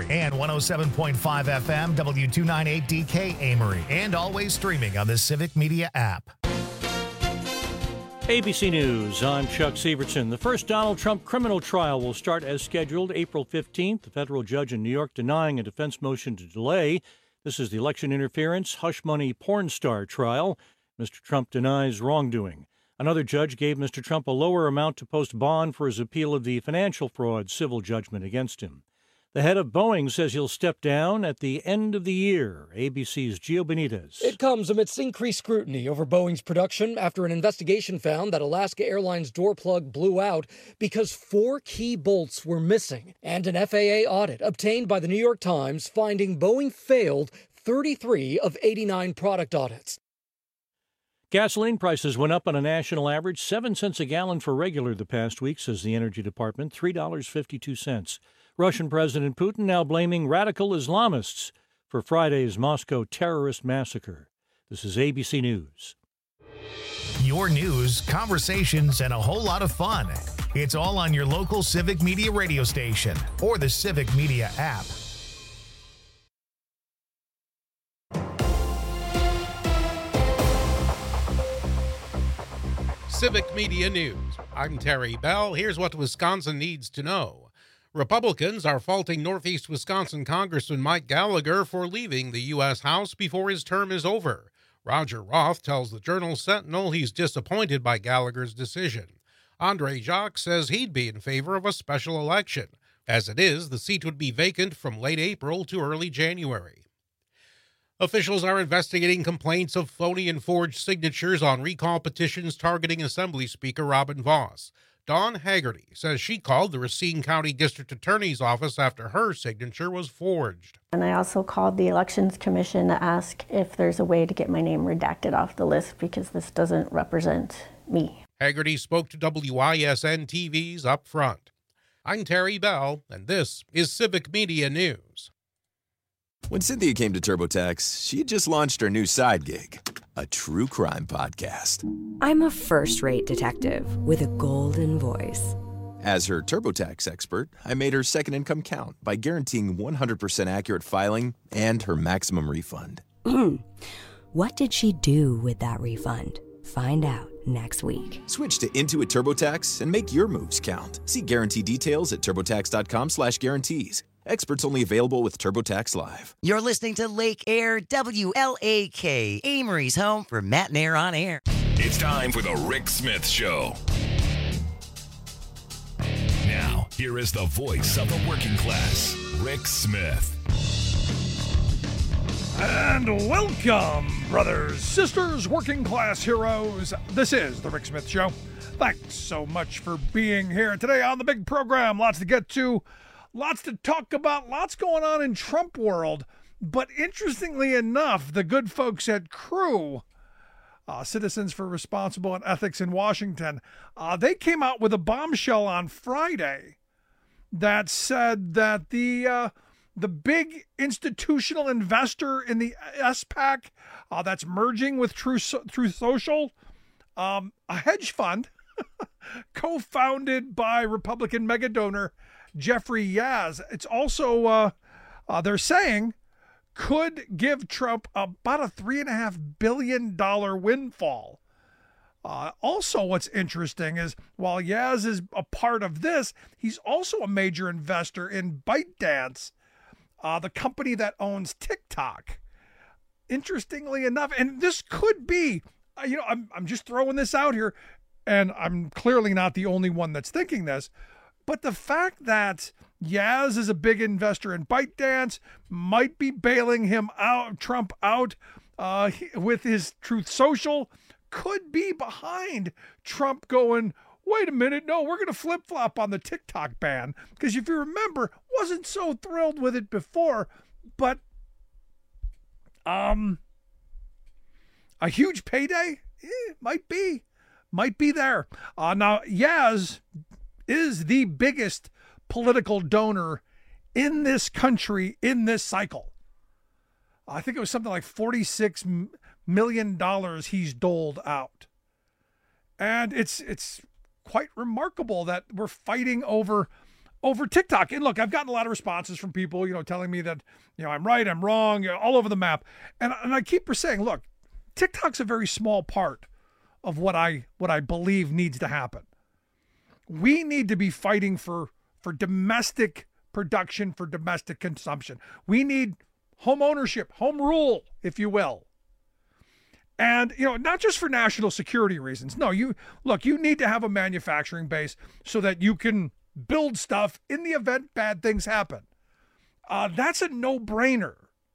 And 107.5 FM, W298DK Amory. And always streaming on the Civic Media app. ABC News, I'm Chuck Severson. The first Donald Trump criminal trial will start as scheduled April 15th. The federal judge in New York denying a defense motion to delay. This is the election interference, hush money porn star trial. Mr. Trump denies wrongdoing. Another judge gave Mr. Trump a lower amount to post bond for his appeal of the financial fraud civil judgment against him. The head of Boeing says he'll step down at the end of the year. ABC's Gio Benitez. It comes amidst increased scrutiny over Boeing's production after an investigation found that Alaska Airlines door plug blew out because 4 key bolts were missing, and an FAA audit obtained by the New York Times finding Boeing failed 33 of 89 product audits. Gasoline prices went up on a national average 7 cents a gallon for regular the past week, says the Energy Department, $3.52. Russian President Putin now blaming radical Islamists for Friday's Moscow terrorist massacre. This is ABC News. Your news, conversations, and a whole lot of fun. It's all on your local Civic Media radio station or the Civic Media app. Civic Media News. I'm Terry Bell. Here's what Wisconsin needs to know. Republicans are faulting Northeast Wisconsin Congressman Mike Gallagher for leaving the U.S. House before his term is over. Roger Roth tells the Journal-Sentinel he's disappointed by Gallagher's decision. Andre Jacques says he'd be in favor of a special election. As it is, the seat would be vacant from late April to early January. Officials are investigating complaints of phony and forged signatures on recall petitions targeting Assembly Speaker Robin Vos. Dawn Haggerty says she called the Racine County District Attorney's Office after her signature was forged. And I also called the Elections Commission to ask if there's a way to get my name redacted off the list because this doesn't represent me. Haggerty spoke to WISN TV's Up Front. I'm Terry Bell, and this is Civic Media News. When Cynthia came to TurboTax, she had just launched her new side gig, a true crime podcast. I'm a first-rate detective with a golden voice. As her TurboTax expert, I made her second income count by guaranteeing 100% accurate filing and her maximum refund. What did she do with that refund? Find out next week. Switch to Intuit TurboTax and make your moves count. See guarantee details at turbotax.com/guarantees. Experts only available with TurboTax Live. You're listening to Lake Air WLAK, Amory's home for Matt and Air on Air. It's time for the Rick Smith Show. Now, here is the voice of the working class, Rick Smith. And welcome, brothers, sisters, working class heroes. This is the Rick Smith Show. Thanks so much for being here today on the big program. Lots to get to. Lots to talk about, lots going on in Trump world. But interestingly enough, the good folks at Crew, Citizens for Responsible and Ethics in Washington, they came out with a bombshell on Friday that said that the big institutional investor in the SPAC that's merging with Truth Social, a hedge fund co-founded by Republican mega donor Jeffrey Yaz. It's also, they're saying, could give Trump about a $3.5 billion windfall. Also, what's interesting is while Yaz is a part of this, he's also a major investor in ByteDance, the company that owns TikTok. Interestingly enough, and this could be, I'm just throwing this out here, and I'm clearly not the only one that's thinking this, but the fact that Yaz is a big investor in ByteDance might be bailing Trump out with his Truth Social, could be behind Trump going, wait a minute, no, we're going to flip-flop on the TikTok ban. Because if you remember, wasn't so thrilled with it before, but a huge payday? Might be there. Now, Yaz is the biggest political donor in this country in this cycle. I think it was something like $46 million he's doled out. And it's quite remarkable that we're fighting over over TikTok. And look, I've gotten a lot of responses from people, telling me that, I'm right, I'm wrong, all over the map. And I keep saying, look, TikTok's a very small part of what I believe needs to happen. We need to be fighting for domestic production, for domestic consumption. We need home ownership, home rule, if you will. And, not just for national security reasons. No, you need to have a manufacturing base so that you can build stuff in the event bad things happen. That's a no-brainer.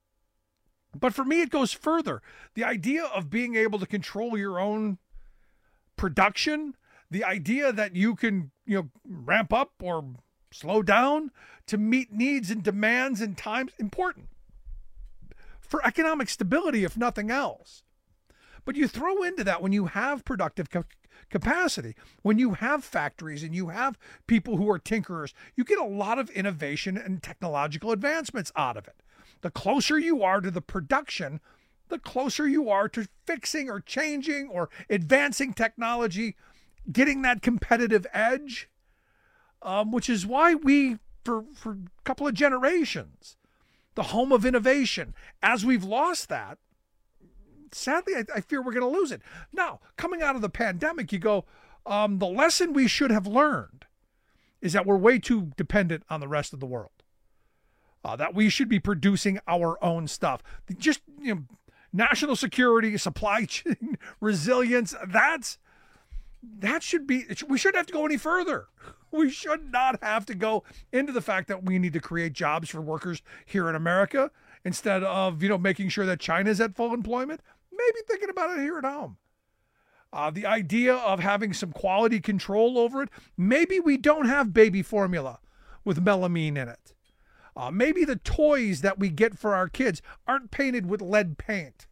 But for me, it goes further. The idea of being able to control your own production, the idea that you can, ramp up or slow down to meet needs and demands and times, important for economic stability, if nothing else. But you throw into that when you have productive capacity, when you have factories and you have people who are tinkerers, you get a lot of innovation and technological advancements out of it. The closer you are to the production, the closer you are to fixing or changing or advancing technology, getting that competitive edge, which is why we, for a couple of generations, the home of innovation, as we've lost that, sadly, I fear we're going to lose it. Now, coming out of the pandemic, you go, the lesson we should have learned is that we're way too dependent on the rest of the world. That we should be producing our own stuff. Just, national security, supply chain resilience, that should be, we shouldn't have to go any further. We should not have to go into the fact that we need to create jobs for workers here in America instead of, making sure that China's at full employment. Maybe thinking about it here at home. The idea of having some quality control over it. Maybe we don't have baby formula with melamine in it. Maybe the toys that we get for our kids aren't painted with lead paint.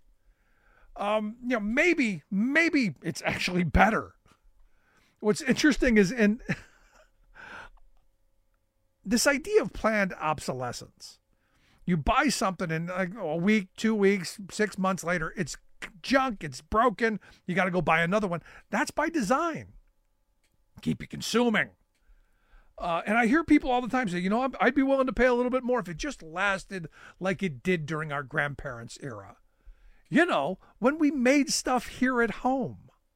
Maybe it's actually better. What's interesting is in this idea of planned obsolescence. You buy something and a week, 2 weeks, 6 months later, it's junk, it's broken. You got to go buy another one. That's by design. Keep you consuming. And I hear people all the time say, I'd be willing to pay a little bit more if it just lasted like it did during our grandparents' era. When we made stuff here at home.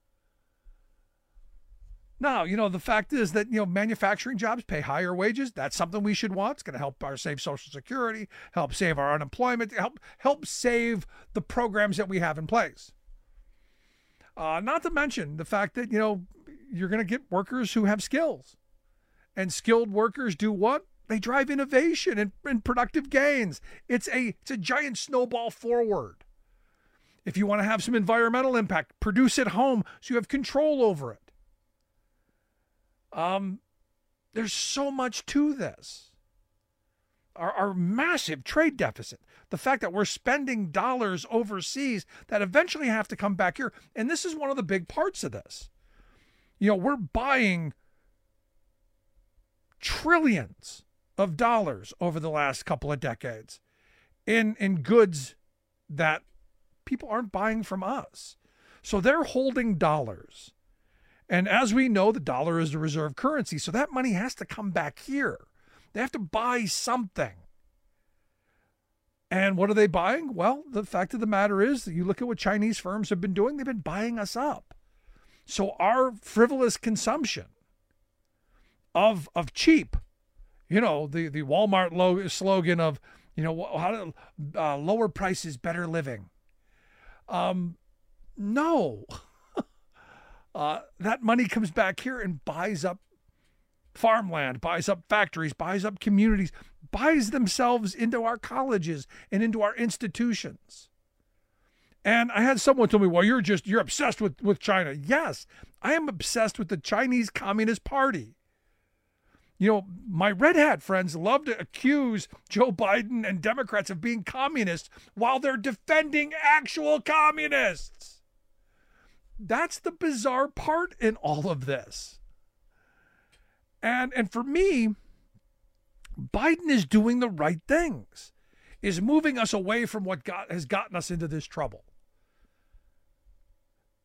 Now, the fact is that, manufacturing jobs pay higher wages. That's something we should want. It's going to help save Social Security, help save our unemployment, help save the programs that we have in place. Not to mention the fact that, you're going to get workers who have skills. And skilled workers do what? They drive innovation and productive gains. It's a giant snowball forward. If you want to have some environmental impact, produce at home so you have control over it. There's so much to this. Our massive trade deficit, the fact that we're spending dollars overseas that eventually have to come back here. And this is one of the big parts of this. We're buying trillions of dollars over the last couple of decades in goods that people aren't buying from us. So they're holding dollars. And as we know, the dollar is the reserve currency. So that money has to come back here. They have to buy something. And what are they buying? Well, the fact of the matter is that you look at what Chinese firms have been doing, they've been buying us up. So our frivolous consumption of cheap, the Walmart slogan of, lower prices, better living. No. That money comes back here and buys up farmland, buys up factories, buys up communities, buys themselves into our colleges and into our institutions. And I had someone tell me, well, you're obsessed with China. Yes, I am obsessed with the Chinese Communist Party. My red hat friends love to accuse Joe Biden and Democrats of being communists while they're defending actual communists. That's the bizarre part in all of this. And for me, Biden is doing the right things, is moving us away from what has gotten us into this trouble.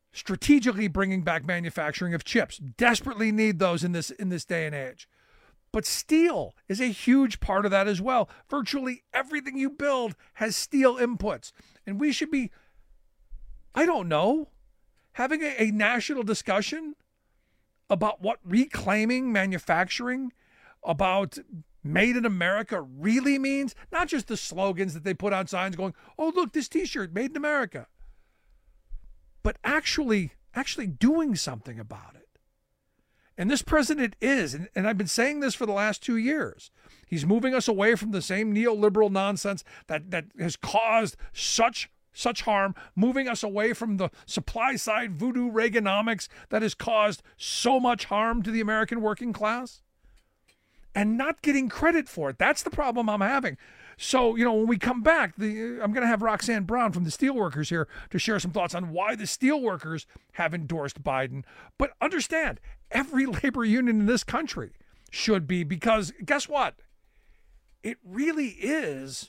Strategically bringing back manufacturing of chips. Desperately need those in this day and age. But steel is a huge part of that as well. Virtually everything you build has steel inputs. And we should be, I don't know, having a national discussion about what reclaiming manufacturing, about Made in America really means. Not just the slogans that they put on signs going, oh, look, this T-shirt, Made in America. But actually doing something about it. And this president is, and I've been saying this for the last 2 years, he's moving us away from the same neoliberal nonsense that has caused such harm, moving us away from the supply side voodoo Reaganomics that has caused so much harm to the American working class, and not getting credit for it. That's the problem I'm having. So, when we come back, I'm going to have Roxanne Brown from the Steelworkers here to share some thoughts on why the Steelworkers have endorsed Biden. But understand, every labor union in this country should be, because guess what? It really is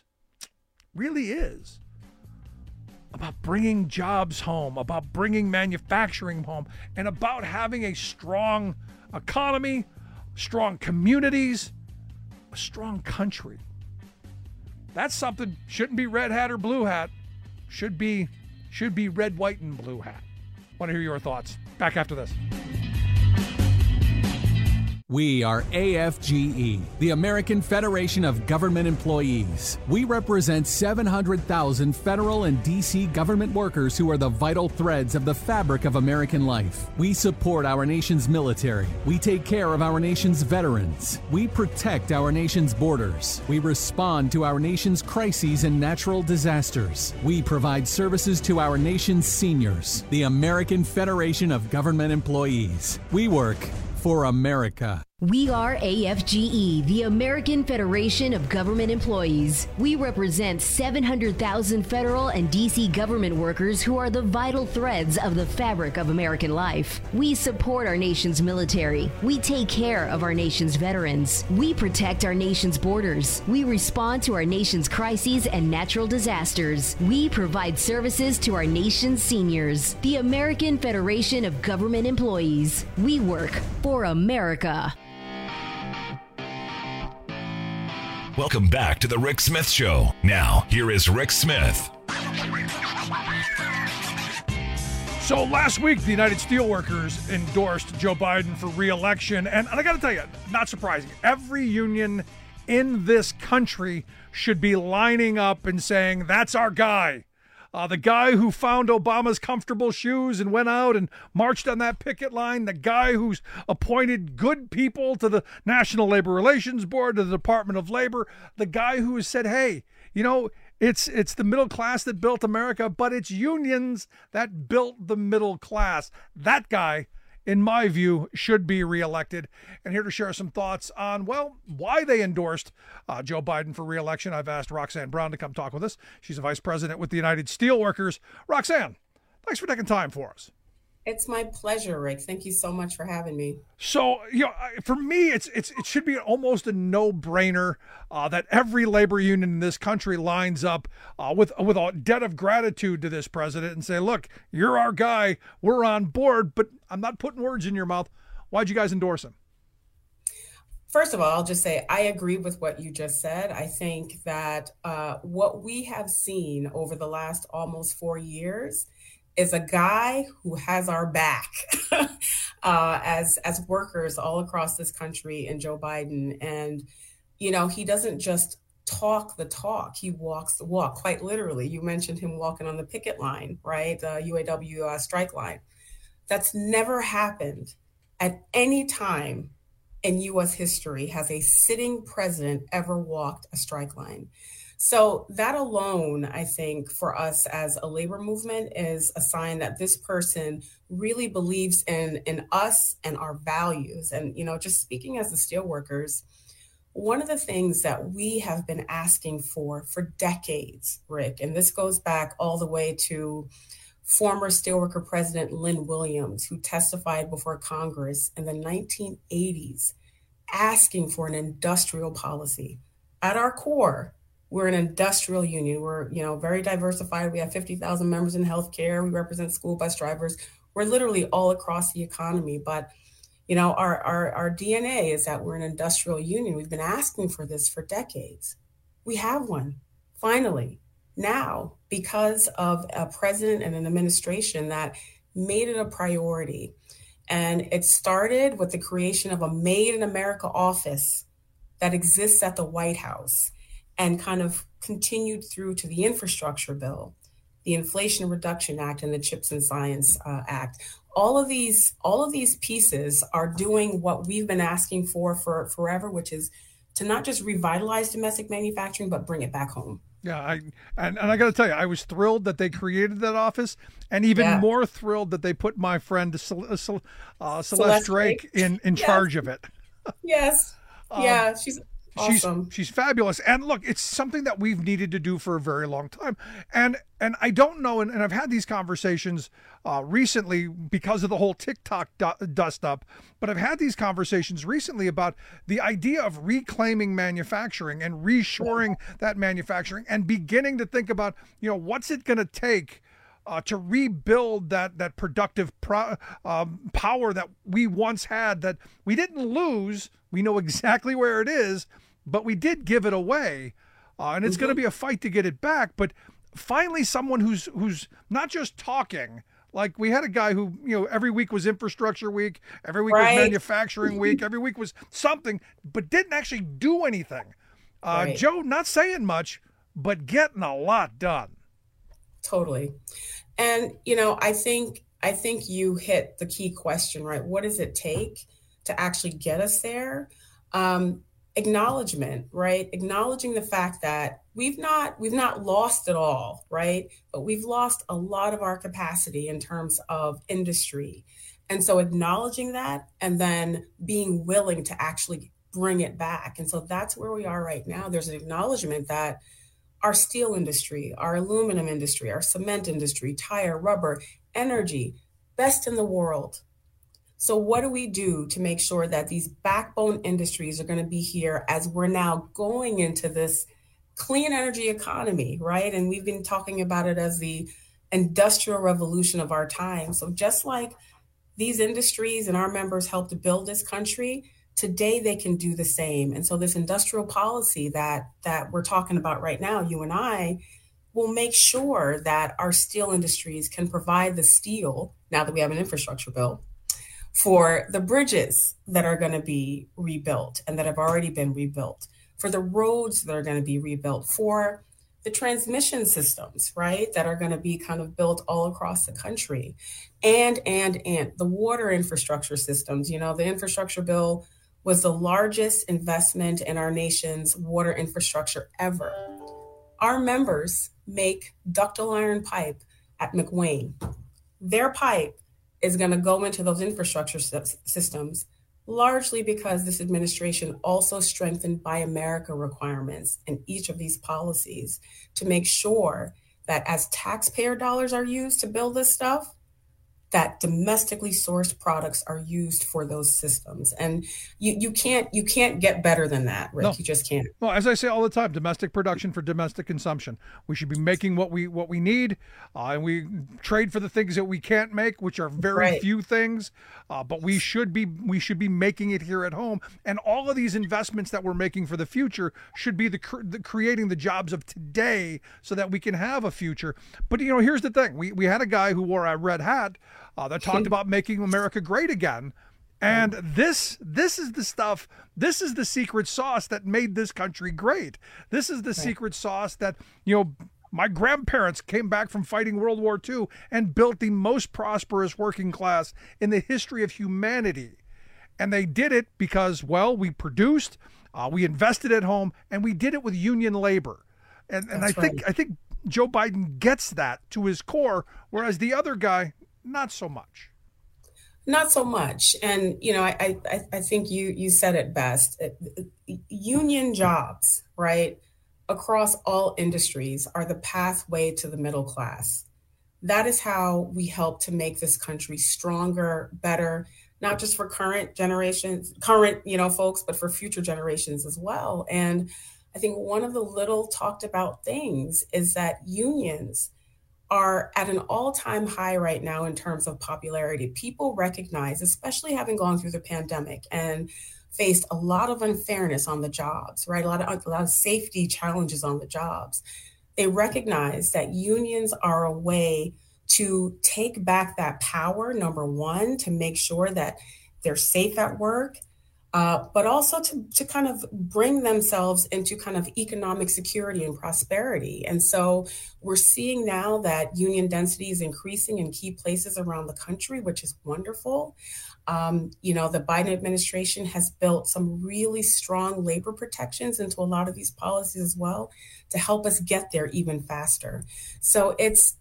about bringing jobs home, about bringing manufacturing home, and about having a strong economy, strong communities, a strong country. That's something shouldn't be red hat or blue hat. Should be red, white, and blue hat. Want to hear your thoughts. Back after this. We are AFGE, the American Federation of Government Employees. We represent 700,000 federal and D.C. government workers who are the vital threads of the fabric of American life. We support our nation's military. We take care of our nation's veterans. We protect our nation's borders. We respond to our nation's crises and natural disasters. We provide services to our nation's seniors. The American Federation of Government Employees. We work for America. We are AFGE, the American Federation of Government Employees. We represent 700,000 federal and D.C. government workers who are the vital threads of the fabric of American life. We support our nation's military. We take care of our nation's veterans. We protect our nation's borders. We respond to our nation's crises and natural disasters. We provide services to our nation's seniors. The American Federation of Government Employees. We work for America. Welcome back to the Rick Smith Show. Now, here is Rick Smith. So last week, the United Steelworkers endorsed Joe Biden for re-election. And I got to tell you, not surprising. Every union in this country should be lining up and saying, that's our guy. The guy who found Obama's comfortable shoes and went out and marched on that picket line, the guy who's appointed good people to the National Labor Relations Board, to the Department of Labor, the guy who has said, hey, it's the middle class that built America, but it's unions that built the middle class. That guy, in my view, should be reelected. And here to share some thoughts on, why they endorsed Joe Biden for reelection, I've asked Roxanne Brown to come talk with us. She's a vice president with the United Steelworkers. Roxanne, thanks for taking time for us. It's my pleasure, Rick. Thank you so much for having me. So, for me, it should be almost a no-brainer that every labor union in this country lines up with a debt of gratitude to this president and say, look, you're our guy. We're on board, but I'm not putting words in your mouth. Why'd you guys endorse him? First of all, I'll just say I agree with what you just said. I think that what we have seen over the last almost 4 years is a guy who has our back as workers all across this country in Joe Biden. And, he doesn't just talk the talk, he walks the walk, quite literally. You mentioned him walking on the picket line, right? The UAW strike line. That's never happened at any time in U.S. history has a sitting president ever walked a strike line. So that alone, I think, for us as a labor movement is a sign that this person really believes in us and our values. And, just speaking as the steelworkers, one of the things that we have been asking for decades, Rick, and this goes back all the way to former steelworker president Lynn Williams, who testified before Congress in the 1980s, asking for an industrial policy. At our core, we're an industrial union. We're, very diversified. We have 50,000 members in healthcare. We represent school bus drivers. We're literally all across the economy. But, You know, our DNA is that we're an industrial union. We've been asking for this for decades. We have one, finally, now, because of a president and an administration that made it a priority. And it started with the creation of a Made in America office that exists at the White House and kind of continued through to the infrastructure bill, the Inflation Reduction Act, and the Chips and Science Act. All of these pieces are doing what we've been asking for forever, which is to not just revitalize domestic manufacturing, but bring it back home. Yeah, I got to tell you, I was thrilled that they created that office, and even more thrilled that they put my friend Celeste Drake in charge of it. Yes. Yeah, she's awesome. She's fabulous. And look, it's something that we've needed to do for a very long time. And I don't know, and I've had these conversations recently because of the whole TikTok dust up, but I've had these conversations recently about the idea of reclaiming manufacturing and reshoring that manufacturing and beginning to think about, what's it going to take to rebuild that productive power that we once had, that we didn't lose. We know exactly where it is, but we did give it away. And it's going to be a fight to get it back. But finally, someone who's not just talking. Like, we had a guy who, every week was infrastructure week, every week was manufacturing week, every week was something, but didn't actually do anything. Joe, not saying much, but getting a lot done. Totally. And, I think you hit the key question, right? What does it take to actually get us there? Acknowledgement, right? Acknowledging the fact that we've not lost it all, right? But we've lost a lot of our capacity in terms of industry. And so acknowledging that and then being willing to actually bring it back. And so that's where we are right now. There's an acknowledgement that our steel industry, our aluminum industry, our cement industry, tire, rubber, energy, best in the world. So what do we do to make sure that these backbone industries are going to be here as we're now going into this clean energy economy, right? And we've been talking about it as the industrial revolution of our time. So just like these industries and our members helped to build this country, today they can do the same. And so this industrial policy that we're talking about right now, you and I, will make sure that our steel industries can provide the steel, now that we have an infrastructure bill, for the bridges that are going to be rebuilt and that have already been rebuilt, for the roads that are going to be rebuilt, for the transmission systems, right, that are going to be kind of built all across the country, and the water infrastructure systems. The infrastructure bill was the largest investment in our nation's water infrastructure ever. Our members make ductile iron pipe at McWane. Their pipe is going to go into those infrastructure systems, largely because this administration also strengthened Buy America requirements in each of these policies to make sure that as taxpayer dollars are used to build this stuff, that domestically sourced products are used for those systems. And you can't get better than that, Rick. No. You just can't. Well, as I say all the time, domestic production for domestic consumption. We should be making what we need, and we trade for the things that we can't make, which are very few things. But we should be making it here at home. And all of these investments that we're making for the future should be the creating the jobs of today, so that we can have a future. But here's the thing: we had a guy who wore a red hat that talked about making America great again. And this is the stuff, this is the secret sauce that made this country great. This is the secret sauce that, my grandparents came back from fighting World War II and built the most prosperous working class in the history of humanity. And they did it because, we produced, we invested at home, and we did it with union labor. And I think Joe Biden gets that to his core, whereas the other guy, not so much. Not so much. And, I think you said it best. Union jobs, right, across all industries are the pathway to the middle class. That is how we help to make this country stronger, better, not just for current generations, folks, but for future generations as well. And I think one of the little talked about things is that unions are at an all-time high right now in terms of popularity. People recognize, especially having gone through the pandemic and faced a lot of unfairness on the jobs, right? A lot of safety challenges on the jobs. They recognize that unions are a way to take back that power, number one, to make sure that they're safe at work, but also to kind of bring themselves into kind of economic security and prosperity. And so we're seeing now that union density is increasing in key places around the country, which is wonderful. The Biden administration has built some really strong labor protections into a lot of these policies as well to help us get there even faster. So it's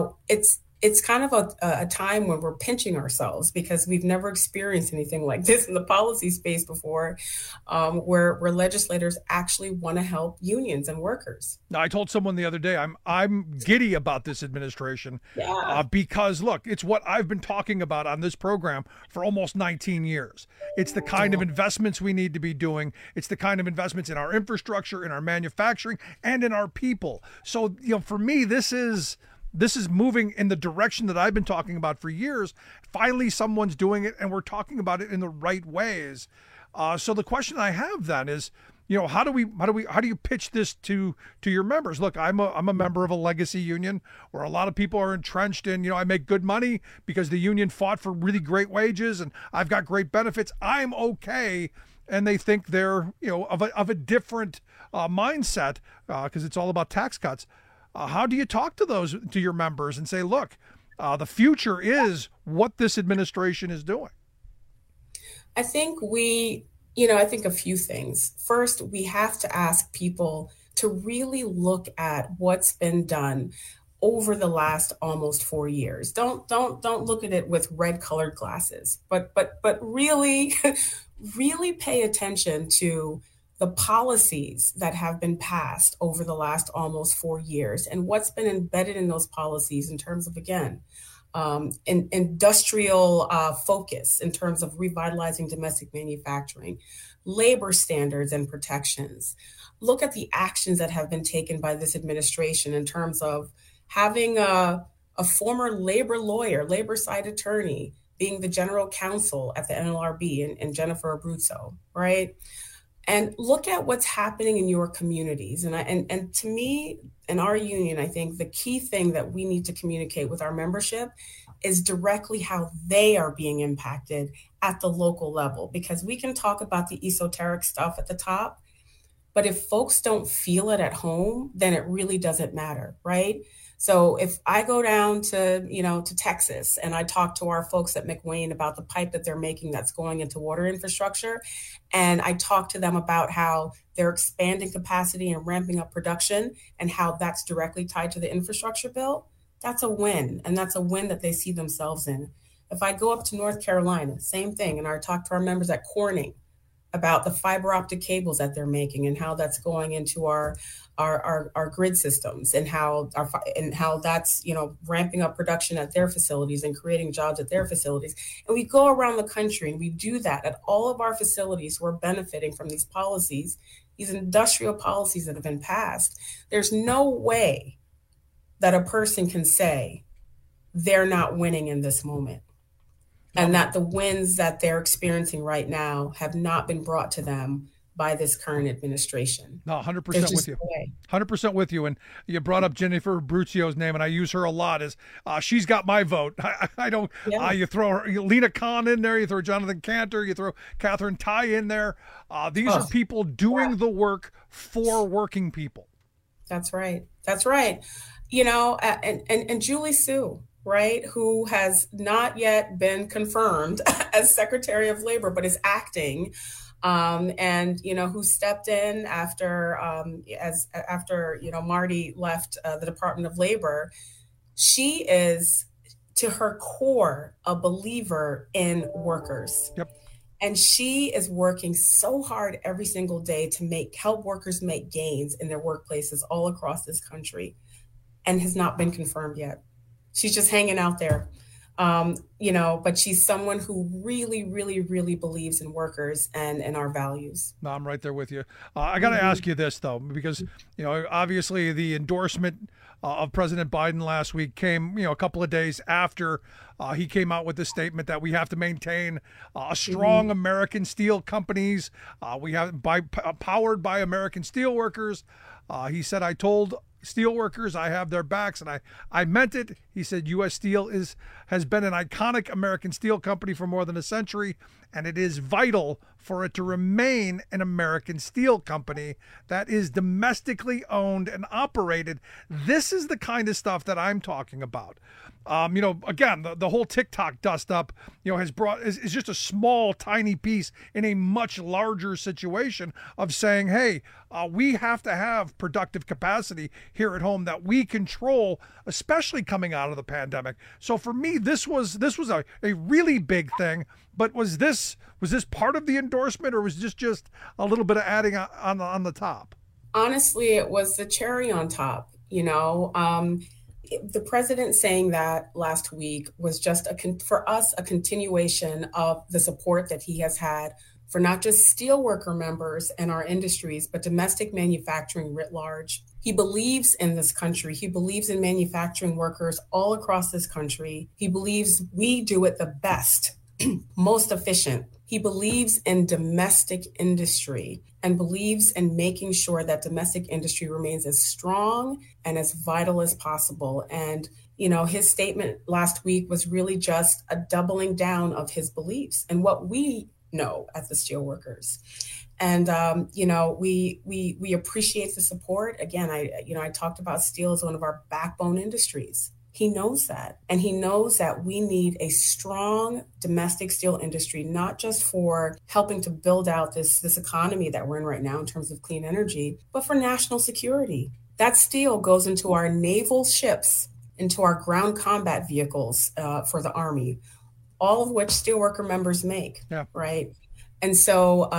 kind of a time when we're pinching ourselves because we've never experienced anything like this in the policy space before, where legislators actually want to help unions and workers. Now, I told someone the other day, I'm giddy about this administration because, look, it's what I've been talking about on this program for almost 19 years. It's the kind of investments we need to be doing. It's the kind of investments in our infrastructure, in our manufacturing, and in our people. So, for me, this is moving in the direction that I've been talking about for years. Finally, someone's doing it, and we're talking about it in the right ways. So the question I have then is, how do you pitch this to your members? Look, I'm a member of a legacy union where a lot of people are entrenched in, I make good money because the union fought for really great wages and I've got great benefits. I'm okay. And they think they're, of a different mindset because it's all about tax cuts. How do you talk to your members and say, look, the future is what this administration is doing? I think I think a few things. First, we have to ask people to really look at what's been done over the last almost 4 years. Don't look at it with red colored glasses, but really, really pay attention to the policies that have been passed over the last almost 4 years and what's been embedded in those policies in terms of, again, industrial focus in terms of revitalizing domestic manufacturing, labor standards and protections. Look at the actions that have been taken by this administration in terms of having a former labor lawyer, labor side attorney, being the general counsel at the NLRB and Jennifer Abruzzo, right? And look at what's happening in your communities. And to me, in our union, I think the key thing that we need to communicate with our membership is directly how they are being impacted at the local level. Because we can talk about the esoteric stuff at the top, but if folks don't feel it at home, then it really doesn't matter, right? So if I go down to Texas and I talk to our folks at McWane about the pipe that they're making that's going into water infrastructure, and I talk to them about how they're expanding capacity and ramping up production and how that's directly tied to the infrastructure bill, that's a win. And that's a win that they see themselves in. If I go up to North Carolina, same thing. And I talk to our members at Corning about the fiber optic cables that they're making and how that's going into our grid systems and how that's ramping up production at their facilities and creating jobs at their facilities. And we go around the country and we do that at all of our facilities who are benefiting from these policies, these industrial policies that have been passed. There's no way that a person can say they're not winning in this moment. And that the wins that they're experiencing right now have not been brought to them by this current administration. No, 100% with you. 100% with you. And you brought up Jennifer Abruzzo's name, and I use her a lot. She's got my vote. I don't. Yeah. You throw Lena Khan in there. You throw Jonathan Cantor. You throw Catherine Tai in there. These are people doing the work for working people. That's right. That's right. And Julie Su, right, who has not yet been confirmed as Secretary of Labor, but is acting, and who stepped in after Marty left the Department of Labor. She is, to her core, a believer in workers. Yep. And she is working so hard every single day to help workers make gains in their workplaces all across this country, and has not been confirmed yet. She's just hanging out there, but she's someone who really, really, really believes in workers and in our values. No, I'm right there with you. I got to ask you this, though, because, obviously the endorsement of President Biden last week came, a couple of days after he came out with the statement that we have to maintain a strong American steel companies. We have powered by American steel workers. He said, I told steelworkers I have their backs, and I meant it. He said U.S. Steel has been an iconic American steel company for more than a century, and it is vital for it to remain an American steel company that is domestically owned and operated. This is the kind of stuff that I'm talking about. Again, the whole TikTok dust up, is just a small, tiny piece in a much larger situation of saying, hey, we have to have productive capacity here at home that we control, especially coming out of the pandemic. So for me, this was a really big thing. But was this part of the endorsement, or was this just a little bit of adding on the top? Honestly, it was the cherry on top. The president saying that last week was just for us a continuation of the support that he has had for not just steelworker members and our industries, but domestic manufacturing writ large. He believes in this country. He believes in manufacturing workers all across this country. He believes we do it the best, most efficient. He believes in domestic industry and believes in making sure that domestic industry remains as strong and as vital as possible. And, his statement last week was really just a doubling down of his beliefs and what we know as the steelworkers. And, we appreciate the support. Again, I talked about steel as one of our backbone industries. He knows that. And he knows that we need a strong domestic steel industry, not just for helping to build out this economy that we're in right now in terms of clean energy, but for national security. That steel goes into our naval ships, into our ground combat vehicles for the Army, all of which steelworker members make, right? And so,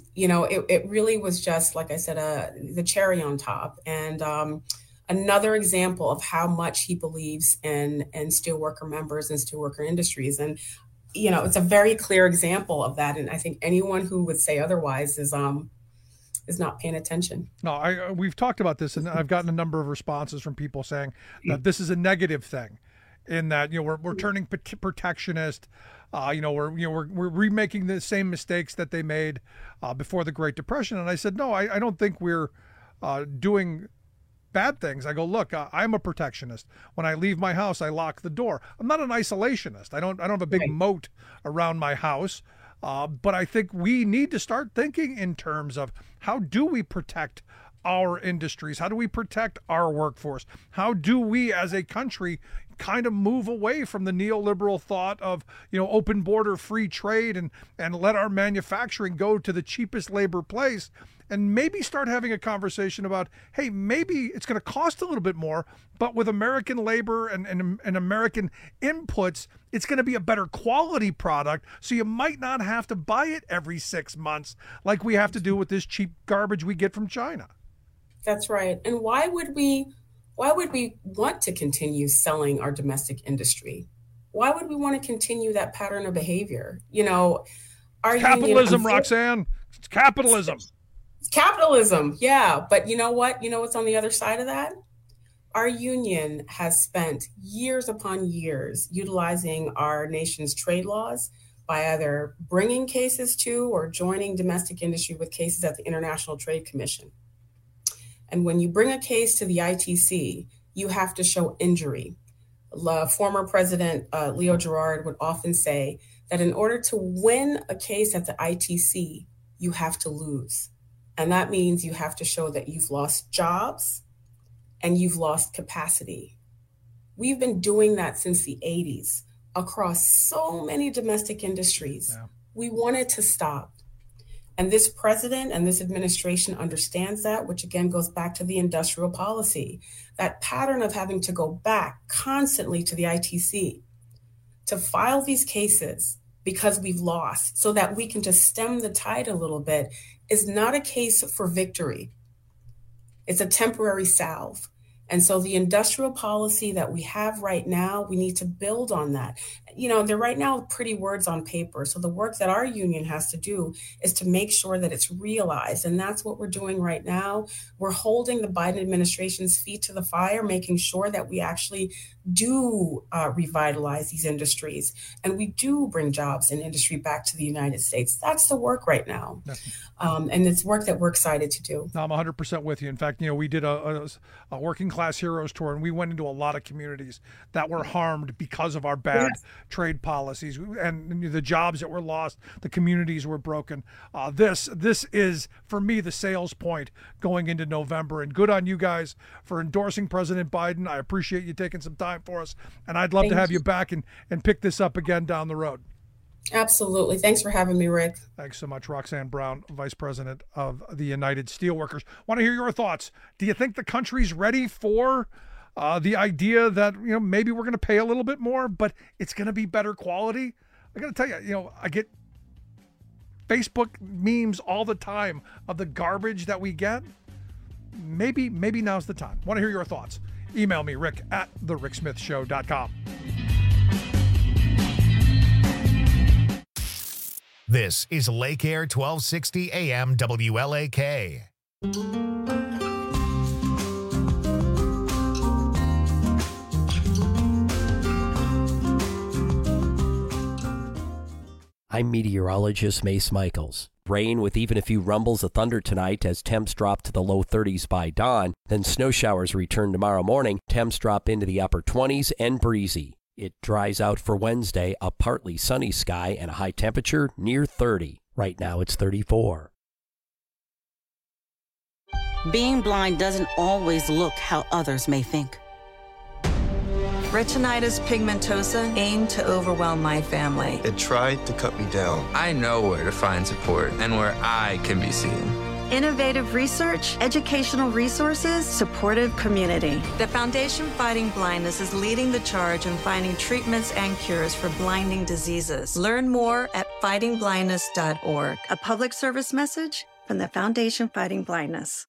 it really was just, like I said, the cherry on top. And another example of how much he believes in steelworker members and steelworker industries. And, it's a very clear example of that. And I think anyone who would say otherwise is not paying attention. No, we've talked about this, and I've gotten a number of responses from people saying that this is a negative thing, in that, we're turning protectionist. We're remaking the same mistakes that they made before the Great Depression. And I said, no, I don't think we're doing bad things. I go, look, I'm a protectionist. When I leave my house, I lock the door. I'm not an isolationist. I don't have a big moat around my house. But I think we need to start thinking in terms of how do we protect our industries? How do we protect our workforce? How do we as a country kind of move away from the neoliberal thought of, open border free trade and let our manufacturing go to the cheapest labor place? And maybe start having a conversation about, hey, maybe it's going to cost a little bit more, but with American labor and American inputs, it's going to be a better quality product. So you might not have to buy it every 6 months like we have to do with this cheap garbage we get from China. That's right. And why would we want to continue selling our domestic industry? Why would we want to continue that pattern of behavior? Capitalism, Roxanne. It's capitalism. It's capitalism, yeah. But you know what? You know what's on the other side of that? Our union has spent years upon years utilizing our nation's trade laws by either bringing cases to or joining domestic industry with cases at the International Trade Commission. And when you bring a case to the ITC, you have to show injury. Former President Leo Gerard would often say that in order to win a case at the ITC, you have to lose. And that means you have to show that you've lost jobs and you've lost capacity. We've been doing that since the 80s across so many domestic industries. Yeah. We want it to stop. And this president and this administration understands that, which again goes back to the industrial policy, that pattern of having to go back constantly to the ITC to file these cases because we've lost so that we can just stem the tide a little bit is not a case for victory. It's a temporary salve. And so the industrial policy that we have right now, we need to build on that. They're right now pretty words on paper. So the work that our union has to do is to make sure that it's realized. And that's what we're doing right now. We're holding the Biden administration's feet to the fire, making sure that we actually do revitalize these industries and we do bring jobs and industry back to the United States. That's the work right now. And it's work that we're excited to do. No, I'm 100% with you. In fact, we did a Working Class Heroes tour, and we went into a lot of communities that were harmed because of our bad trade policies and the jobs that were lost, the communities were broken. This is, for me, the sales point going into November. And good on you guys for endorsing President Biden. I appreciate you taking some time for us, and I'd love to have you back and pick this up again down the road. Absolutely. Thanks for having me, Rick. Thanks so much, Roxanne Brown, Vice President of the United Steelworkers. Want to hear your thoughts. Do you think the country's ready for the idea that, maybe we're going to pay a little bit more, but it's going to be better quality? I got to tell you, I get Facebook memes all the time of the garbage that we get. Maybe now's the time. Want to hear your thoughts. Email me, rick@thericksmithshow.com. This is Lake Air 1260 AM WLAK. I'm meteorologist Mace Michaels. Rain with even a few rumbles of thunder tonight as temps drop to the low 30s by dawn. Then snow showers return tomorrow morning. Temps drop into the upper 20s and breezy. It dries out for Wednesday, a partly sunny sky and a high temperature near 30. Right now it's 34. Being blind doesn't always look how others may think. Retinitis pigmentosa aimed to overwhelm my family. It tried to cut me down. I know where to find support and where I can be seen. Innovative research, educational resources, supportive community. The Foundation Fighting Blindness is leading the charge in finding treatments and cures for blinding diseases. Learn more at fightingblindness.org. A public service message from the Foundation Fighting Blindness.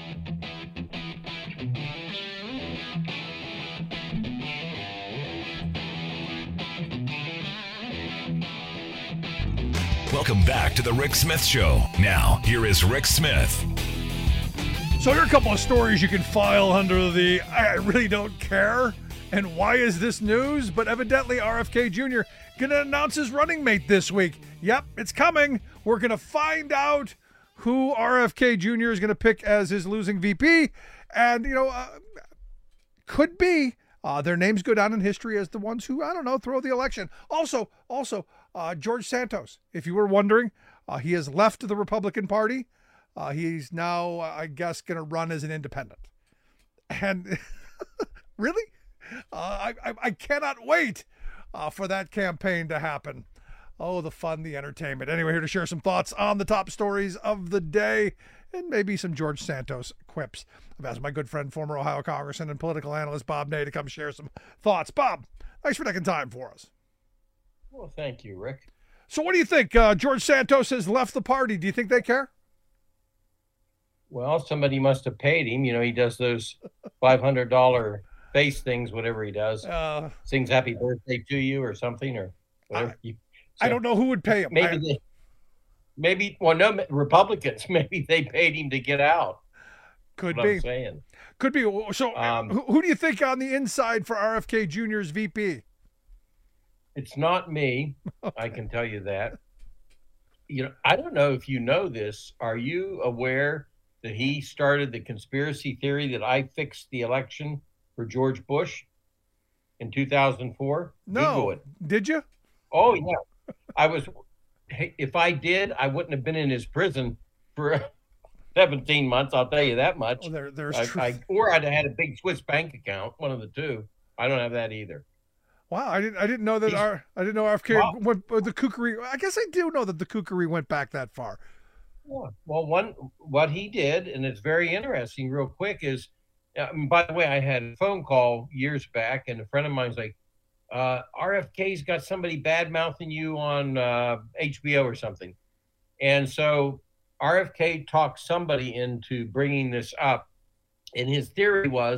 Welcome back to the Rick Smith Show. Now, here is Rick Smith. So here are a couple of stories you can file under the I really don't care and why is this news? But evidently RFK Jr. going to announce his running mate this week. Yep, it's coming. We're going to find out who RFK Jr. is going to pick as his losing VP. And, could be their names go down in history as the ones who, throw the election. Also, George Santos, if you were wondering, he has left the Republican Party. He's now, I guess, going to run as an independent. And really? I cannot wait for that campaign to happen. Oh, the fun, the entertainment. Anyway, here to share some thoughts on the top stories of the day and maybe some George Santos quips. I've asked my good friend, former Ohio Congressman and political analyst Bob Ney to come share some thoughts. Bob, thanks for taking time for us. Well, thank you, Rick. So what do you think? George Santos has left the party. Do you think they care? Well, somebody must have paid him. He does those $500 face things, whatever he does. Sings happy birthday to you or something or whatever. I don't know who would pay him. No, Republicans, maybe they paid him to get out. Could That's be. what I'm saying. Could be. So who do you think on the inside for RFK Jr.'s VP? It's not me. I can tell you that. I don't know if you know this. Are you aware that he started the conspiracy theory that I fixed the election for George Bush in 2004? No. Google it. Did you? Oh, yeah. If I did, I wouldn't have been in his prison for 17 months. I'll tell you that much. Well, there's or I'd have had a big Swiss bank account, one of the two. I don't have that either. Wow, I didn't know that I didn't know RFK went the kookery. I guess I do know that the kookery went back that far. Yeah. Well, what he did, and it's very interesting. Real quick is, by the way, I had a phone call years back, and a friend of mine's like, RFK's got somebody bad mouthing you on HBO or something, and so RFK talked somebody into bringing this up, and his theory was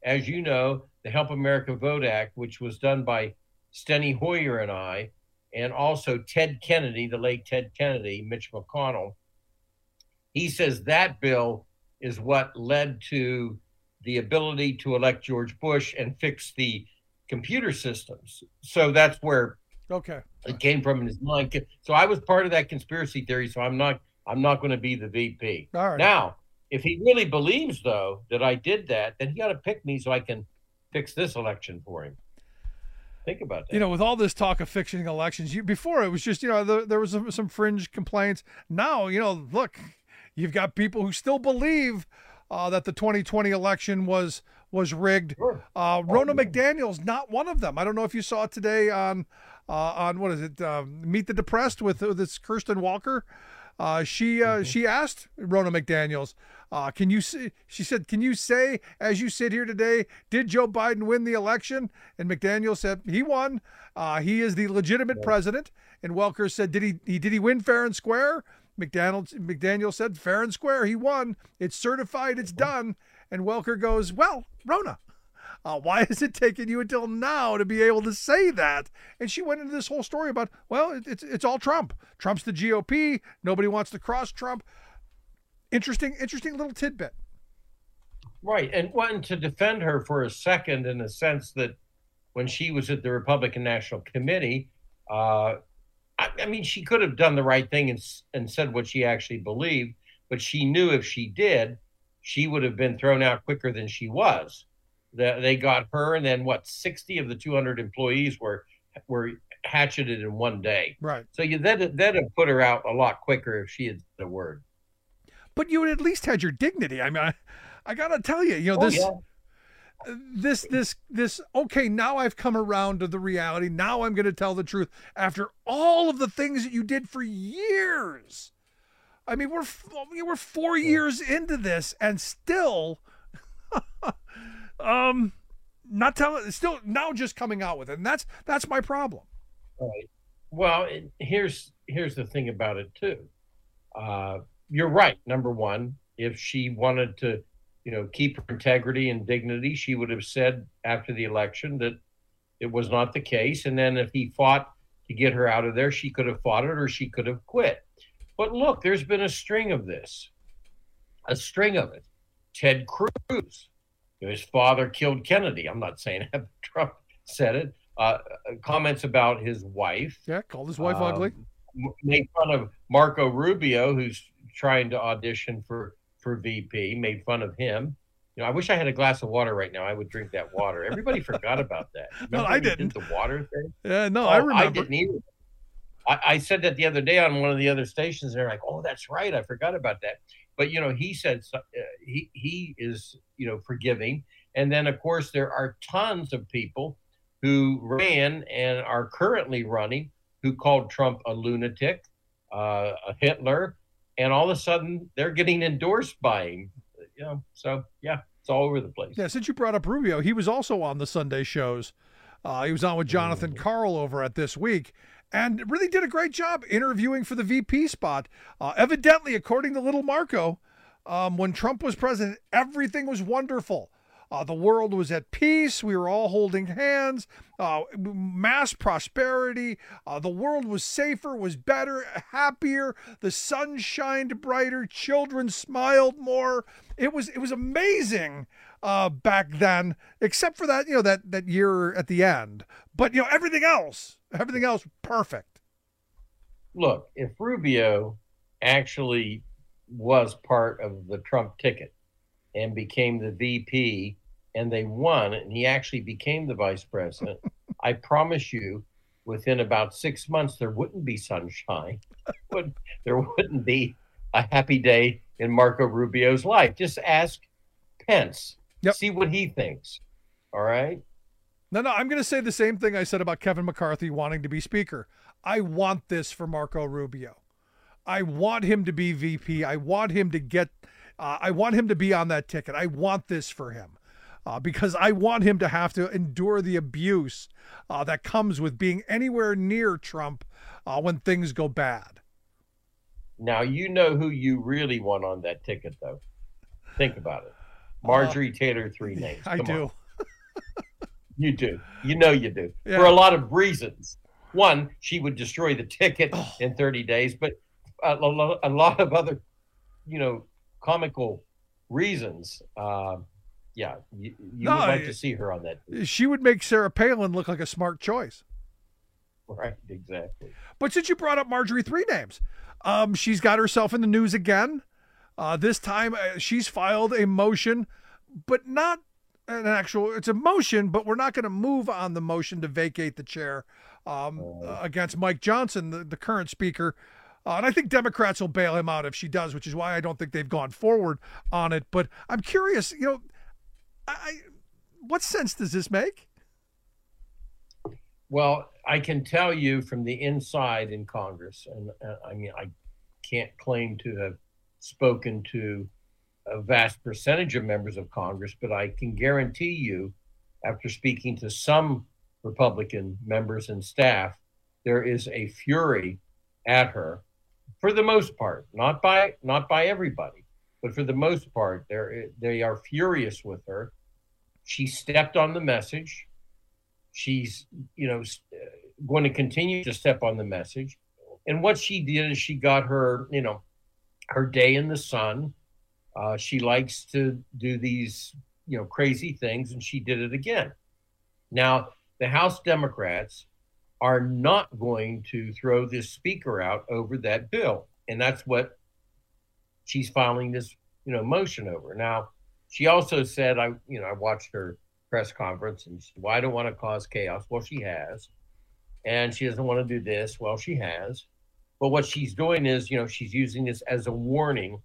as you know, the Help America Vote Act, which was done by Steny Hoyer and I, and also Ted Kennedy, the late Ted Kennedy, Mitch McConnell, he says that bill is what led to the ability to elect George Bush and fix the computer systems. So that's where it came from in his mind. So I was part of that conspiracy theory. So I'm not going to be the VP. All right. Now, if he really believes, though, that I did that, then he got to pick me so I can fix this election for him. Think about that. You know, with all this talk of fixing elections, before it was just, there was some fringe complaints. Now, look, you've got people who still believe that the 2020 election was rigged. Sure. Ronna McDaniel's not one of them. I don't know if you saw it today on what is it, Meet the Depressed with this Kirsten Walker. She asked Ronna McDaniels, she said, can you say, as you sit here today, did Joe Biden win the election? And McDaniel said he won. He is the legitimate president. And Welker said, did he win fair and square? McDaniel said, fair and square, he won. It's certified, it's done. And Welker goes, well, Ronna, why has it taken you until now to be able to say that? And she went into this whole story about, well, it's all Trump. Trump's the GOP. Nobody wants to cross Trump. Interesting little tidbit. Right. And to defend her for a second, in the sense that when she was at the Republican National Committee, I mean, she could have done the right thing and said what she actually believed, but she knew if she did, she would have been thrown out quicker than she was. They got her, and then 60 of the 200 employees were hatcheted in one day. Right. So that'd have put her out a lot quicker if she had said a word. But you at least had your dignity. I mean, I gotta tell you, this. Okay, now I've come around to the reality. Now I'm going to tell the truth after all of the things that you did for years. I mean, we're 4 years into this, and still, not telling. Still now just coming out with it, and that's my problem. Right. Well, here's the thing about it too. You're right. Number one, if she wanted to, keep her integrity and dignity, she would have said after the election that it was not the case. And then if he fought to get her out of there, she could have fought it, or she could have quit. But look, there's been a string of it. Ted Cruz, his father killed Kennedy. I'm not saying that, Trump said it. Comments about his wife. Yeah, called his wife ugly. Made fun of Marco Rubio, who's trying to audition for VP, made fun of him. I wish I had a glass of water right now. I would drink that water. Everybody forgot about that. No, I didn't. Did the water thing? Yeah, no, I remember. I didn't either. I said that the other day on one of the other stations. They're like, "Oh, that's right. I forgot about that." But he said he is forgiving. And then of course there are tons of people who ran and are currently running who called Trump a lunatic, a Hitler. And all of a sudden, they're getting endorsed by him. So yeah, it's all over the place. Yeah, since you brought up Rubio, he was also on the Sunday shows. He was on with Jonathan Karl over at This Week, and really did a great job interviewing for the VP spot. Evidently, according to Little Marco, when Trump was president, everything was wonderful. The world was at peace. We were all holding hands. Mass prosperity. The world was safer, was better, happier. The sun shined brighter. Children smiled more. It was amazing back then, except for that that year at the end. But everything else perfect. Look, if Rubio actually was part of the Trump ticket and became the VP, and they won, and he actually became the vice president, I promise you, within about 6 months, there wouldn't be sunshine. There wouldn't be a happy day in Marco Rubio's life. Just ask Pence. Yep. See what he thinks. All right? No, I'm going to say the same thing I said about Kevin McCarthy wanting to be speaker. I want this for Marco Rubio. I want him to be VP. I want him to get I want him to be on that ticket. I want this for him. Because I want him to have to endure the abuse that comes with being anywhere near Trump when things go bad. Now, you know who you really want on that ticket, though. Think about it. Marjorie Taylor, 3 names. I Come do. on. You do. You know you do. Yeah. For a lot of reasons. One, she would destroy the ticket in 30 days, but a lot of other, comical reasons. You would like to see her on that. She would make Sarah Palin look like a smart choice. Right, exactly. But since you brought up Marjorie, 3 names, she's got herself in the news again. This time she's filed a motion, but not an actual, it's a motion, but we're not going to move on the motion to vacate the chair against Mike Johnson, the current speaker. And I think Democrats will bail him out if she does, which is why I don't think they've gone forward on it. But I'm curious, what sense does this make? Well, I can tell you from the inside in Congress, and I can't claim to have spoken to a vast percentage of members of Congress, but I can guarantee you, after speaking to some Republican members and staff, there is a fury at her, for the most part, not by everybody, but for the most part, they are furious with her. She stepped on the message. She's, going to continue to step on the message. And what she did is she got her, her day in the sun. She likes to do these, crazy things, and she did it again. Now, the House Democrats are not going to throw this speaker out over that bill. And that's what she's filing this, motion over. Now, she also said, I watched her press conference, and she said, well, I don't want to cause chaos. Well, she has. And she doesn't want to do this. Well, she has. But what she's doing is, she's using this as a warning.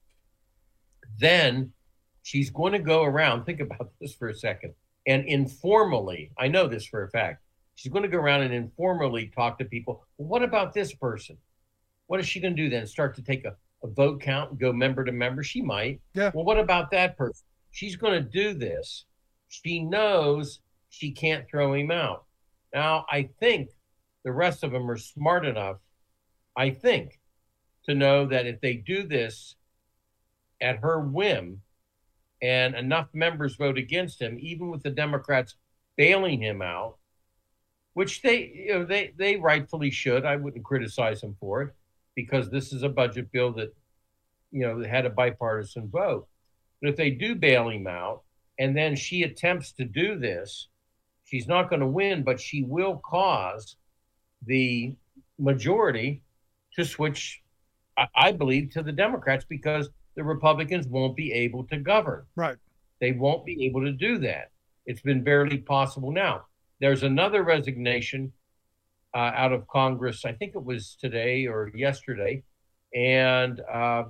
Then she's going to go around, think about this for a second, and informally, I know this for a fact, she's going to go around and informally talk to people. Well, what about this person? What is she going to do then? Start to take a vote count and go member to member? She might. Yeah. Well, what about that person? She's going to do this. She knows she can't throw him out. Now, I think the rest of them are smart enough, I think, to know that if they do this at her whim and enough members vote against him, even with the Democrats bailing him out, which they rightfully should. I wouldn't criticize them for it, because this is a budget bill that, had a bipartisan vote. But if they do bail him out, and then she attempts to do this, she's not going to win, but she will cause the majority to switch, I believe, to the Democrats, because the Republicans won't be able to govern. Right. They won't be able to do that. It's been barely possible now. There's another resignation out of Congress. I think it was today or yesterday. And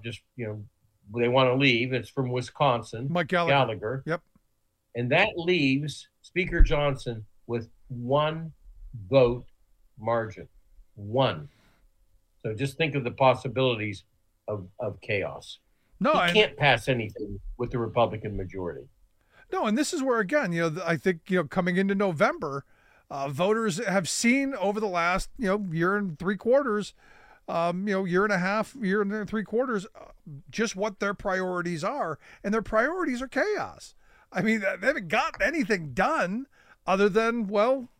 they want to leave. It's from Wisconsin. Mike Gallagher. Yep. And that leaves Speaker Johnson with 1 vote margin. 1. So just think of the possibilities of chaos. No, he can't pass anything with the Republican majority. No, and this is where, again, I think, coming into November, voters have seen over the last, year and 3 quarters, year and a half, year and 3 quarters, just what their priorities are. And their priorities are chaos. I mean, they haven't got anything done other than,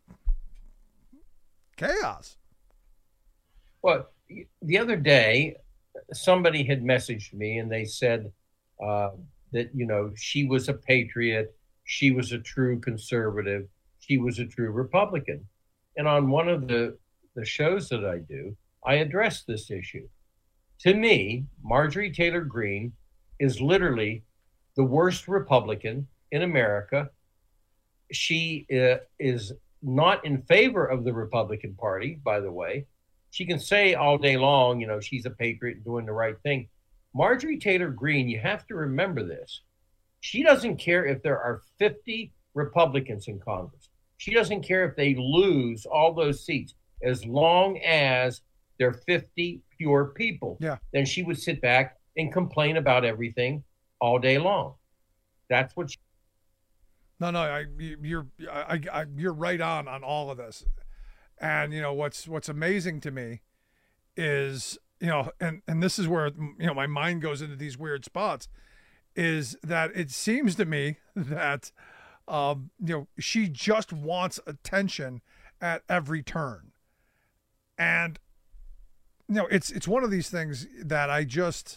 chaos. Well, the other day, somebody had messaged me and they said that, she was a patriot. She was a true conservative. She was a true Republican. And on one of the shows that I do, I addressed this issue. To me, Marjorie Taylor Greene is literally the worst Republican in America. She is not in favor of the Republican Party, by the way. She can say all day long, she's a patriot and doing the right thing. Marjorie Taylor Greene, you have to remember this. She doesn't care if there are 50 Republicans in Congress. She doesn't care if they lose all those seats, as long as they're 50 pure people. Yeah. Then she would sit back and complain about everything all day long. That's what she... No, you're right on all of this. And, what's amazing to me is, and this is where, my mind goes into these weird spots, is that it seems to me that, she just wants attention at every turn. And, it's one of these things that I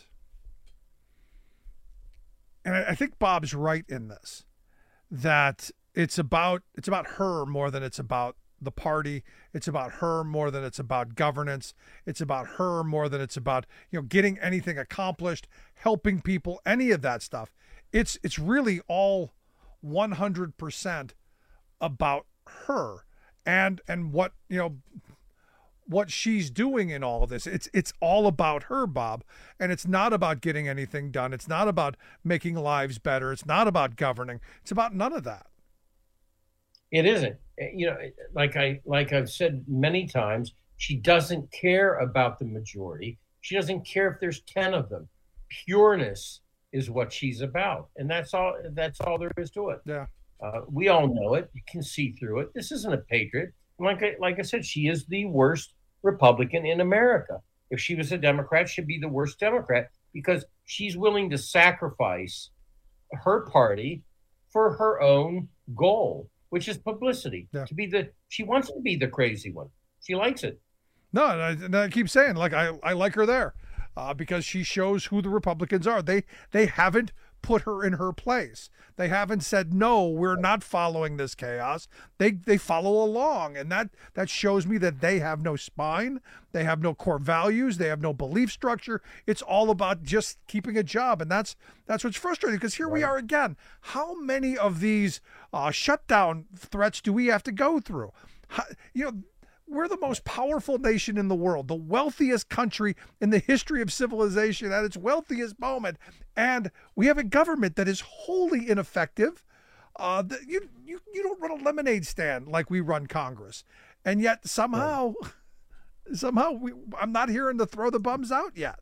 think Bob's right in this, that it's about her more than it's about the party. It's about her more than it's about governance. It's about her more than it's about, getting anything accomplished, helping people, any of that stuff. It's really all 100% about her and what, what she's doing in all of this. It's all about her, Bob, and it's not about getting anything done. It's not about making lives better. It's not about governing. It's about none of that. It isn't. Like I've said many times, she doesn't care about the majority. She doesn't care if there's 10 of them. Pureness is what she's about, and that's all there is to it. Yeah. We all know it. You can see through it. This isn't a patriot. Like I said, she is the worst Republican in America. If she was a Democrat, she'd be the worst Democrat because she's willing to sacrifice her party for her own goal, which is publicity. Yeah. She wants to be the crazy one. She likes it. No, and I keep saying, I like her there because she shows who the Republicans are. They haven't put her in her place. They haven't said, no, we're not following this chaos. They follow along, and that shows me that they have no spine. They have no core values. They have no belief structure. It's all about just keeping a job, and that's what's frustrating because here we are again. How many of these shutdown threats do we have to go through? We're the most powerful nation in the world, the wealthiest country in the history of civilization at its wealthiest moment. And we have a government that is wholly ineffective. You don't run a lemonade stand like we run Congress. And yet somehow I'm not hearing to throw the bums out yet.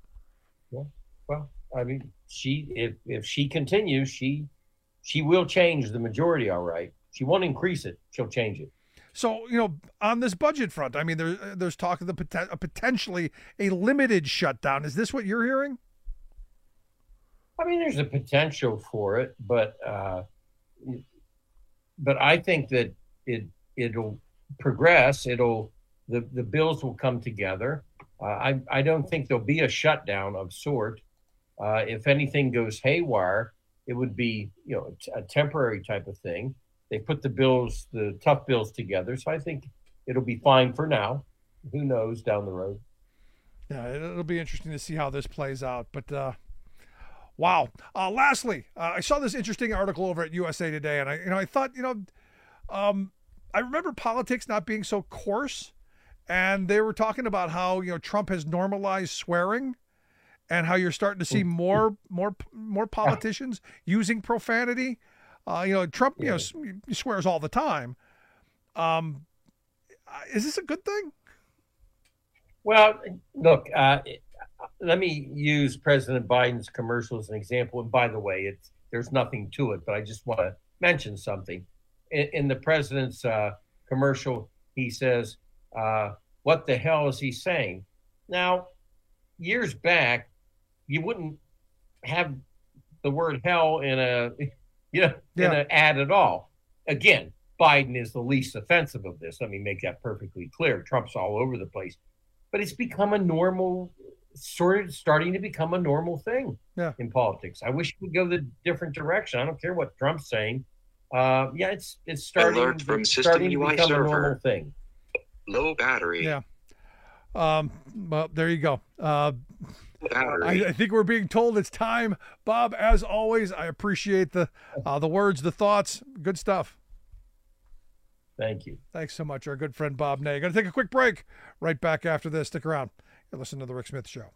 Well, I mean, if she continues, she will change the majority. All right. She won't increase it. She'll change it. So, on this budget front, I mean, there's talk of potentially a limited shutdown. Is this what you're hearing? I mean, there's a potential for it, but I think that it'll progress. The bills will come together. I don't think there'll be a shutdown of sort. If anything goes haywire, it would be a temporary type of thing. They put the tough bills together. So I think it'll be fine for now. Who knows down the road? Yeah, it'll be interesting to see how this plays out. But, wow. Lastly, I saw this interesting article over at USA Today, and I thought, I remember politics not being so coarse, and they were talking about how, Trump has normalized swearing and how you're starting to see more politicians using profanity. Trump, swears all the time. Is this a good thing? Well, look, let me use President Biden's commercial as an example. And by the way, there's nothing to it, but I just want to mention something. In the president's commercial, he says, what the hell is he saying? Now, years back, you wouldn't have the word hell in an ad at all. Again, Biden is the least offensive of this. Let me make that perfectly clear. Trump's all over the place. But it's become a normal, starting to become a normal thing in politics. I wish we could go the different direction. I don't care what Trump's saying. It's starting to become a normal thing. Low battery. Yeah. Well, there you go. I think we're being told it's time. Bob, as always, I appreciate the words, the thoughts. Good stuff. Thank you. Thanks so much, our good friend Bob Ney. Going to take a quick break. Right back after this. Stick around. You're listening to The Rick Smith Show.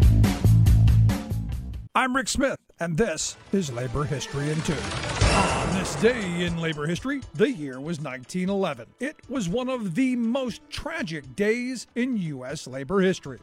I'm Rick Smith, and this is Labor History in 2 on On this day in labor history, the year was 1911. It was one of the most tragic days in U.S. labor history.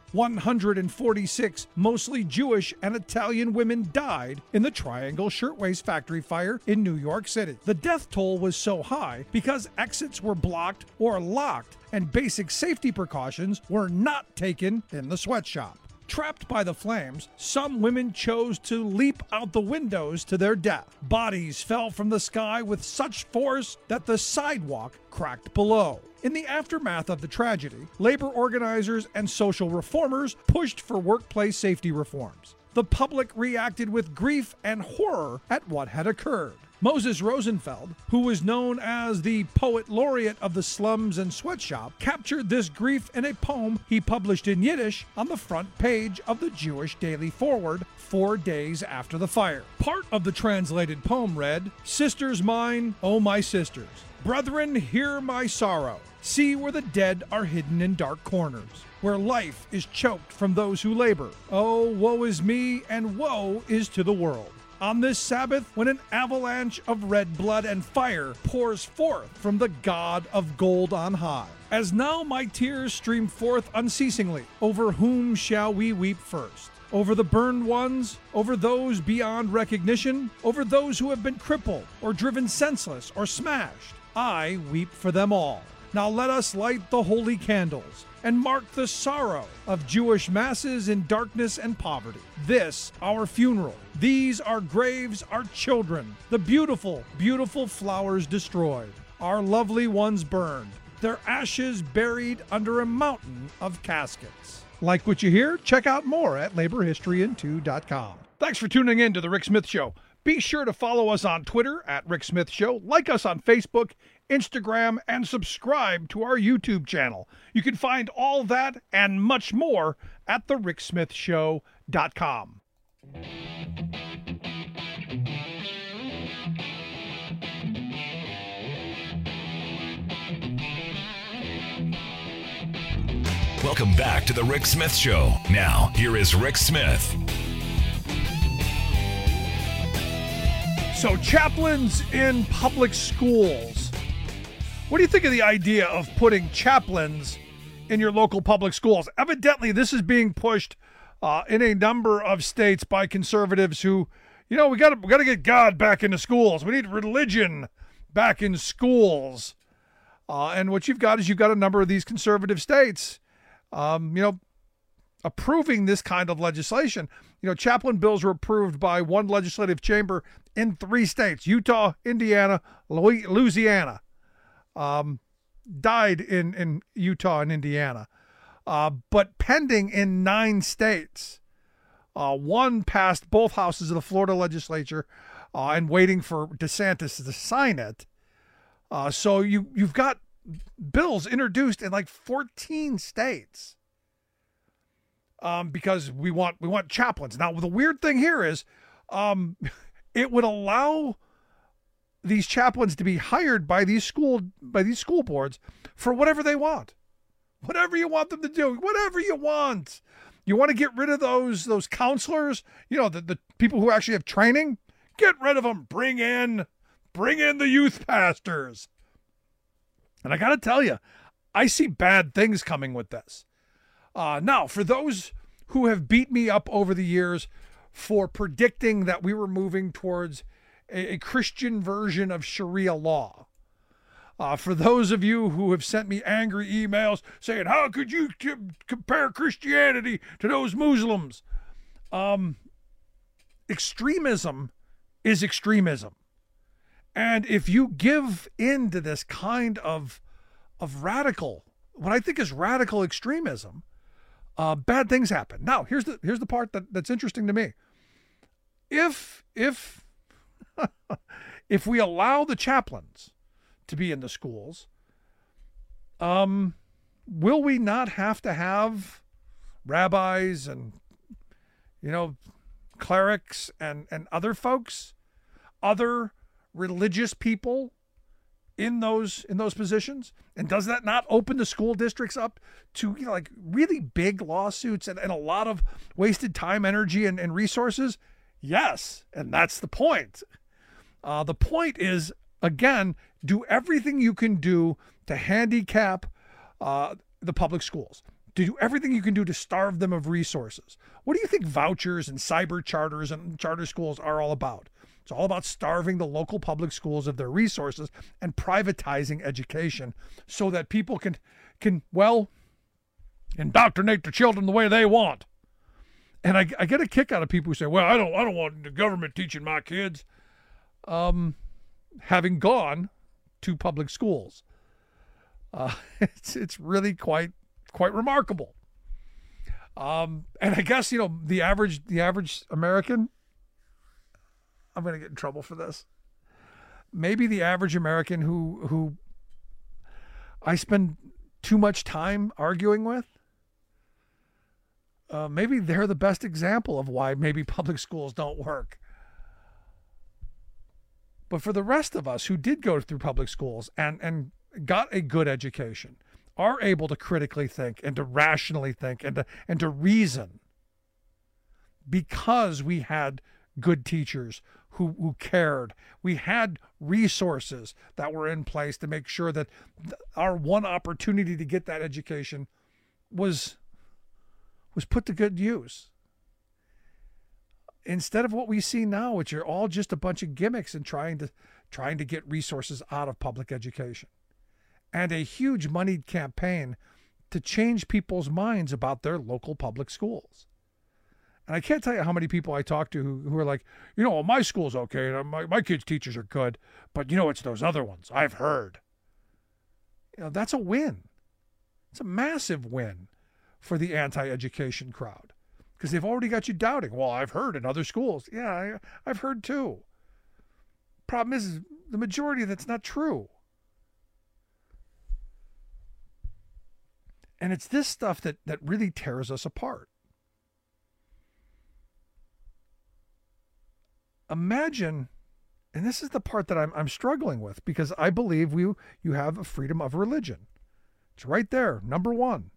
146 mostly Jewish and Italian women died in the Triangle Shirtwaist Factory fire in New York City. The death toll was so high because exits were blocked or locked and basic safety precautions were not taken in the sweatshop. Trapped by the flames, some women chose to leap out the windows to their death. Bodies fell from the sky with such force that the sidewalk cracked below. In the aftermath of the tragedy, labor organizers and social reformers pushed for workplace safety reforms. The public reacted with grief and horror at what had occurred. Moses Rosenfeld, who was known as the poet laureate of the slums and sweatshop, captured this grief in a poem he published in Yiddish on the front page of the Jewish Daily Forward 4 days after the fire. Part of the translated poem read, "Sisters mine, O my sisters, brethren, hear my sorrow. See where the dead are hidden in dark corners, where life is choked from those who labor. Oh, woe is me, and woe is to the world. On this Sabbath, when an avalanche of red blood and fire pours forth from the God of gold on high. As now my tears stream forth unceasingly, over whom shall we weep first? Over the burned ones, over those beyond recognition, over those who have been crippled or driven senseless or smashed. I weep for them all. Now let us light the holy candles and mark the sorrow of Jewish masses in darkness and poverty. This, our funeral. These, our graves, our children. The beautiful, beautiful flowers destroyed. Our lovely ones burned. Their ashes buried under a mountain of caskets." Like what you hear? Check out more at laborhistoryin2.com. Thanks for tuning in to The Rick Smith Show. Be sure to follow us on Twitter at Rick Smith Show, like us on Facebook, Instagram, and subscribe to our YouTube channel. You can find all that and much more at thericksmithshow.com. Welcome back to The Rick Smith Show. Now, here is Rick Smith. So, chaplains in public schools. What do you think of the idea of putting chaplains in your local public schools? Evidently, this is being pushed in a number of states by conservatives who, we got to get God back into schools. We need religion back in schools. And what you've got is a number of these conservative states, approving this kind of legislation. Chaplain bills were approved by one legislative chamber in 3 states: Utah, Indiana, Louisiana. Died in Utah and Indiana, but pending in 9 states. One passed both houses of the Florida legislature and waiting for DeSantis to sign it. So you've got bills introduced in like 14 states. Because we want chaplains. Now, the weird thing here is it would allow these chaplains to be hired by these school boards for whatever they want. Whatever you want them to do, whatever you want. You want to get rid of those counselors, the people who actually have training? Get rid of them. Bring in the youth pastors. And I got to tell you, I see bad things coming with this. Now, for those who have beat me up over the years for predicting that we were moving towards a Christian version of Sharia law, for those of you who have sent me angry emails saying, how could you compare Christianity to those Muslims? Extremism is extremism. And if you give in to this kind of radical, what I think is radical extremism, bad things happen. Now, here's the part that's interesting to me. If we allow the chaplains to be in the schools, will we not have to have rabbis and clerics and other folks, other religious people in those positions? And does that not open the school districts up to really big lawsuits and a lot of wasted time, energy, and resources? Yes, and that's the point. The point is, again, do everything you can do to handicap the public schools, to do everything you can do to starve them of resources. What do you think vouchers and cyber charters and charter schools are all about? It's all about starving the local public schools of their resources and privatizing education so that people can indoctrinate their children the way they want. And I get a kick out of people who say, well, I don't want the government teaching my kids. Having gone to public schools, it's really quite remarkable. And I guess, the average American, I'm going to get in trouble for this. Maybe the average American who I spend too much time arguing with, maybe they're the best example of why maybe public schools don't work. But for the rest of us who did go through public schools and got a good education, are able to critically think and to rationally think and to reason, because we had good teachers who cared. We had resources that were in place to make sure that our one opportunity to get that education was put to good use. Instead of what we see now, which are all just a bunch of gimmicks and trying to get resources out of public education, and a huge moneyed campaign to change people's minds about their local public schools. And I can't tell you how many people I talk to who are like, my school's okay, and my kids' teachers are good, but it's those other ones, I've heard. That's a win. It's a massive win for the anti-education crowd, because they've already got you doubting. Well, I've heard in other schools. Yeah, I've heard too. Problem is, the majority of that's not true. And it's this stuff that really tears us apart. Imagine, and this is the part that I'm struggling with, because I believe you have a freedom of religion. It's right there, number one.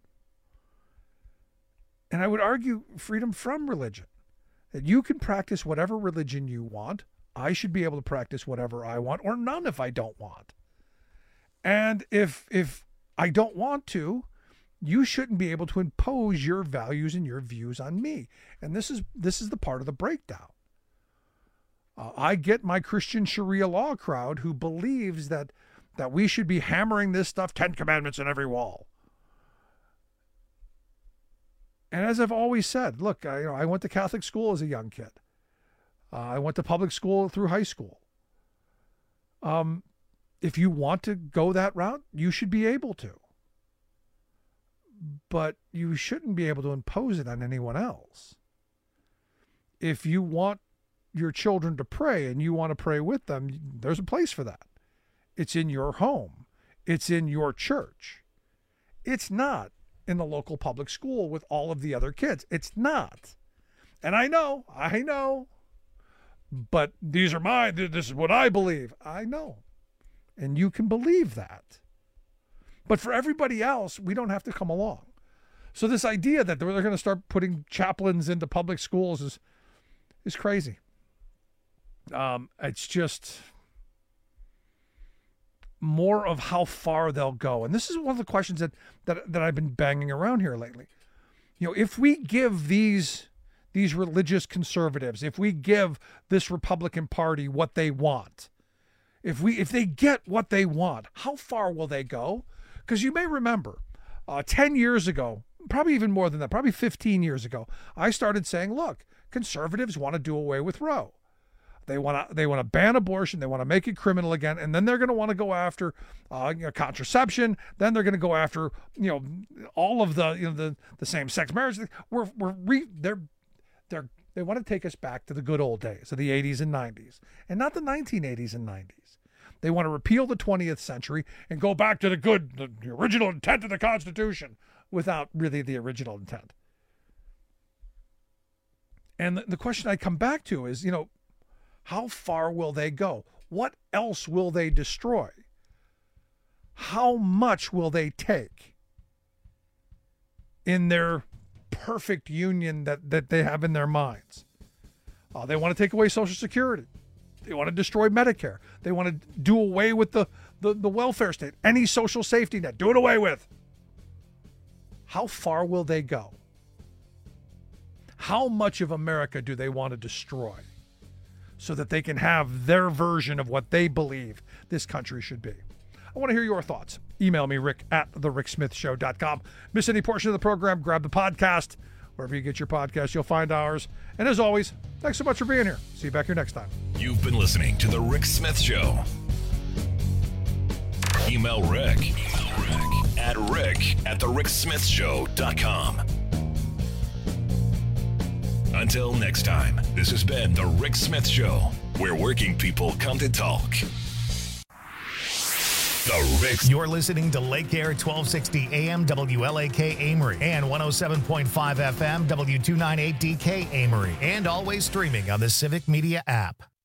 And I would argue freedom from religion, that you can practice whatever religion you want. I should be able to practice whatever I want, or none if I don't want. And if I don't want to, you shouldn't be able to impose your values and your views on me. And this is the part of the breakdown. I get my Christian Sharia law crowd who believes that we should be hammering this stuff, 10 commandments in every wall. And as I've always said, look, I went to Catholic school as a young kid. I went to public school through high school. If you want to go that route, you should be able to. But you shouldn't be able to impose it on anyone else. If you want your children to pray and you want to pray with them, there's a place for that. It's in your home. It's in your church. It's not in the local public school with all of the other kids. It's not. And I know, but this is what I believe. I know. And you can believe that. But for everybody else, we don't have to come along. So this idea that they're going to start putting chaplains into public schools is crazy. It's just more of how far they'll go. And this is one of the questions that I've been banging around here lately. If we give these religious conservatives, if we give this Republican Party what they want, if they get what they want, how far will they go? Because you may remember 10 years ago, probably even more than that, probably 15 years ago, I started saying, look, conservatives want to do away with Roe. They want to ban abortion. They want to make it criminal again, and then they're going to want to go after contraception. Then they're going to go after all of the same-sex marriage. They want to take us back to the good old days of the 80s and 90s, and not the 1980s and 90s. They want to repeal the 20th century and go back to the original intent of the Constitution without really the original intent. And the question I come back to is, how far will they go? What else will they destroy? How much will they take in their perfect union that they have in their minds? They want to take away Social Security. They want to destroy Medicare. They want to do away with the welfare state. Any social safety net, do it away with. How far will they go? How much of America do they want to destroy so that they can have their version of what they believe this country should be? I want to hear your thoughts. Email me, rick@thericksmithshow.com. Miss any portion of the program, grab the podcast. Wherever you get your podcast, you'll find ours. And as always, thanks so much for being here. See you back here next time. You've been listening to The Rick Smith Show. Email Rick at rick@thericksmithshow.com. Until next time, this has been The Rick Smith Show, where working people come to talk. You're listening to Lake Air 1260 AM WLAK Amory and 107.5 FM W298DK Amory, and always streaming on the Civic Media app.